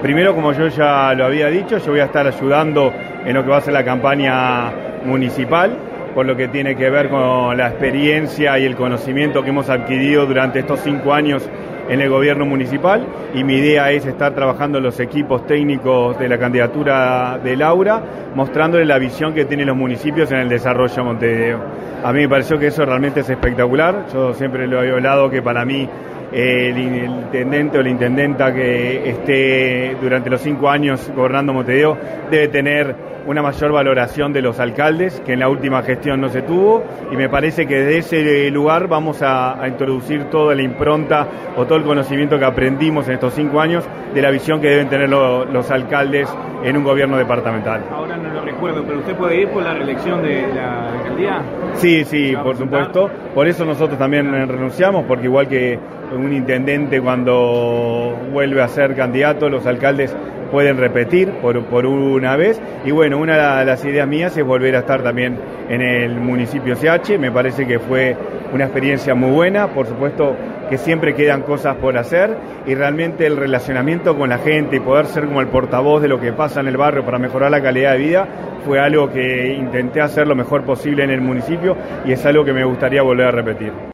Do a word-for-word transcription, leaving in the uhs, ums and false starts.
Primero, como yo ya lo había dicho, yo voy a estar ayudando en lo que va a ser la campaña municipal, por lo que tiene que ver con la experiencia y el conocimiento que hemos adquirido durante estos cinco años en el gobierno municipal, y mi idea es estar trabajando en los equipos técnicos de la candidatura de Laura, mostrándole la visión que tienen los municipios en el desarrollo de Montevideo. A mí me pareció que eso realmente es espectacular. Yo siempre lo he hablado que para mí eh, el, el intendente o la intendenta que esté durante los cinco años gobernando Montevideo debe tener una mayor valoración de los alcaldes, que en la última gestión no se tuvo, y me parece que desde ese lugar vamos a, a introducir toda la impronta o todo el conocimiento que aprendimos en estos cinco años de la visión que deben tener lo, los alcaldes en un gobierno departamental. Ahora no lo recuerdo, pero ¿usted puede ir por la reelección de la alcaldía? Sí, sí, por supuesto. Por eso nosotros también renunciamos, porque igual que un intendente cuando vuelve a ser candidato, los alcaldes pueden repetir por, por una vez, y bueno, una de las ideas mías es volver a estar también en el municipio C H. Me parece que fue una experiencia muy buena, por supuesto que siempre quedan cosas por hacer, y realmente el relacionamiento con la gente y poder ser como el portavoz de lo que pasa en el barrio para mejorar la calidad de vida fue algo que intenté hacer lo mejor posible en el municipio, y es algo que me gustaría volver a repetir.